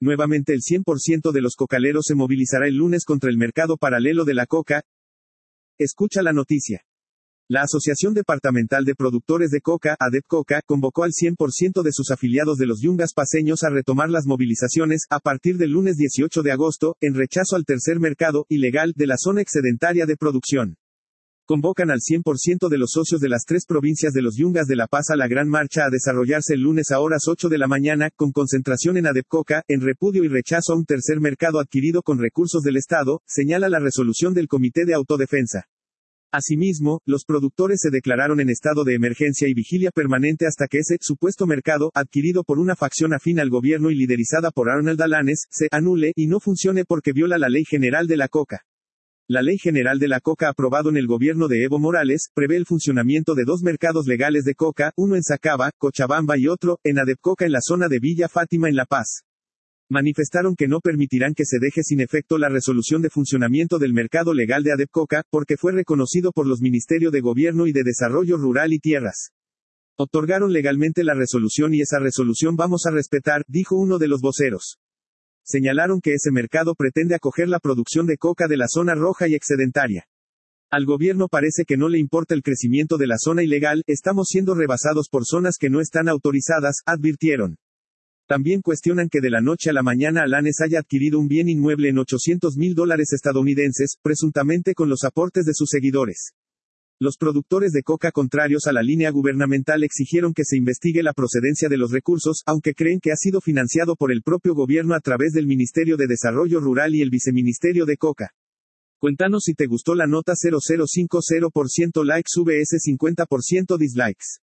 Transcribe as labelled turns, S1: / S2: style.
S1: Nuevamente el 100% de los cocaleros se movilizará el lunes contra el mercado paralelo de la coca. Escucha la noticia. La Asociación Departamental de Productores de Coca, ADEPCOCA, convocó al 100% de sus afiliados de los yungas paceños a retomar las movilizaciones, a partir del lunes 18 de agosto, en rechazo al tercer mercado, ilegal, de la zona excedentaria de producción. Convocan al 100% de los socios de las 3 provincias de los yungas de La Paz a la gran marcha a desarrollarse el lunes a horas 8 de la mañana, con concentración en ADEPCOCA, en repudio y rechazo a un tercer mercado adquirido con recursos del Estado, señala la resolución del Comité de Autodefensa. Asimismo, los productores se declararon en estado de emergencia y vigilia permanente hasta que ese supuesto mercado, adquirido por una facción afín al gobierno y liderizada por Arnold Alanes, se anule y no funcione porque viola la Ley General de la Coca. La Ley General de la Coca aprobado en el gobierno de Evo Morales, prevé el funcionamiento de 2 mercados legales de coca, uno en Sacaba, Cochabamba y otro, en ADEPCOCA en la zona de Villa Fátima en La Paz. Manifestaron que no permitirán que se deje sin efecto la resolución de funcionamiento del mercado legal de ADEPCOCA, porque fue reconocido por los Ministerios de Gobierno y de Desarrollo Rural y Tierras. Otorgaron legalmente la resolución y esa resolución vamos a respetar, dijo uno de los voceros. Señalaron que ese mercado pretende acoger la producción de coca de la zona roja y excedentaria. Al gobierno parece que no le importa el crecimiento de la zona ilegal, estamos siendo rebasados por zonas que no están autorizadas, advirtieron. También cuestionan que de la noche a la mañana Alanes haya adquirido un bien inmueble en $800,000 estadounidenses, presuntamente con los aportes de sus seguidores. Los productores de coca contrarios a la línea gubernamental exigieron que se investigue la procedencia de los recursos, aunque creen que ha sido financiado por el propio gobierno a través del Ministerio de Desarrollo Rural y el Viceministerio de Coca. Cuéntanos si te gustó la nota. 0050% likes vs 50% dislikes.